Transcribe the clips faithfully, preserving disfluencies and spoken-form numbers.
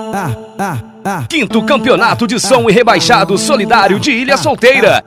Quinto Campeonato de Som e Rebaixado Solidário de Ilha Solteira.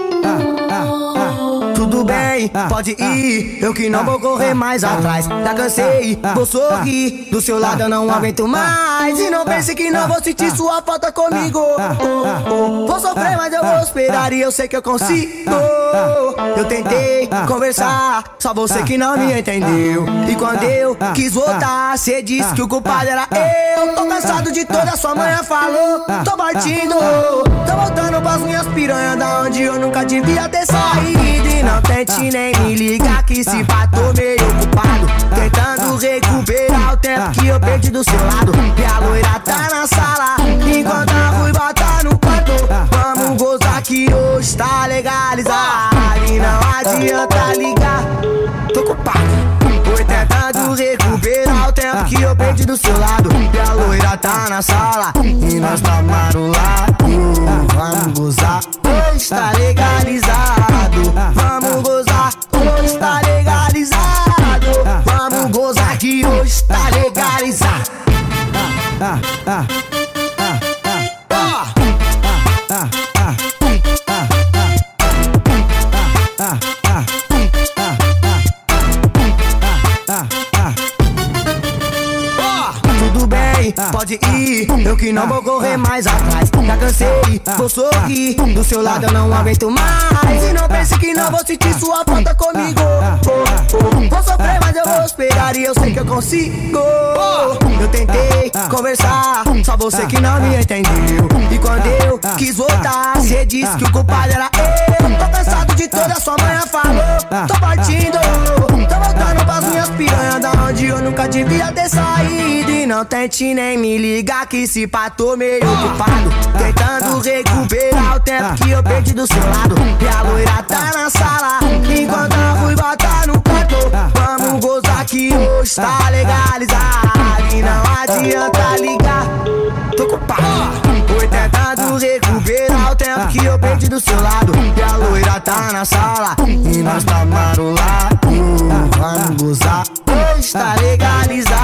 Tudo bem, pode ir, eu que não vou correr mais atrás. Já cansei, vou sorrir, do seu lado eu não aguento mais. E não pense que não vou sentir sua falta comigo. Vou sofrer, mas eu vou esperar e eu sei que eu consigo. Eu tentei conversar, só você que não me entendeu. E quando eu quis voltar, cê disse que o culpado era eu. Tô cansado de toda sua manhã falou, tô partindo. Tô voltando pras minhas piranhas, da onde eu nunca devia ter saído. E não tente nem me ligar que se pá tô meio ocupado, tentando recuperar o tempo que eu perdi do seu lado. E a loira tá na sala, enquanto a ruiva tá no quarto. Vamos gozar que hoje tá legalizado. E não adianta ligar, tô ocupado, foi tentando recuperar o tempo que eu perdi do seu lado. E a loira tá na sala, e nós tá marulado. Vamos gozar, hoje tá legalizado. Vamos gozar, hoje tá legalizado. Vamos gozar que hoje tá legalizado. Tudo bem, pode ir, eu que não vou correr mais atrás. Já cansei, vou sorrir, do seu lado eu não aguento mais. E não pense que não vou sentir sua falta comigo. Vou sofrer, mas eu vou esperar e eu sei que eu consigo. Eu tentei conversar, só você que não me entendeu. E quando eu quis voltar, cê disse que o culpado era eu. Tô cansado de toda sua manhã falou, tô partindo. Tô voltando pras minhas piranhas, da onde eu nunca devia ter saído. E não tente nem me ligar que se pá tô meio ocupado, tentando recuperar o tempo que eu perdi do seu lado. E a loira tá na sala, enquanto a ruiva tá no quarto. Vamos gozar que hoje tá legalizado. E não adianta ligar, tô ocupado, foi tentando recuperar o tempo que eu perdi do seu lado. E a loira tá na sala, e nós tá marulado. Vamos gozar, hoje tá legalizado.